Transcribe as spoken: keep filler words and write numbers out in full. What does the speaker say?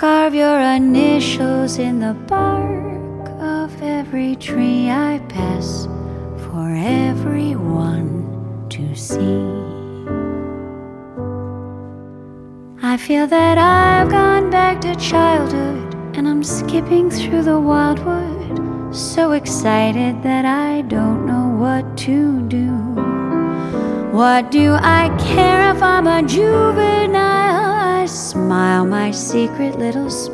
carve your initials in the bark of every tree I pass for everyone to see. I feel that I've gone back to childhood, and I'm skipping through the wildwood, so excited that I don't know what to do. What do I care if I'm a juvenile? I smile my secret little smile.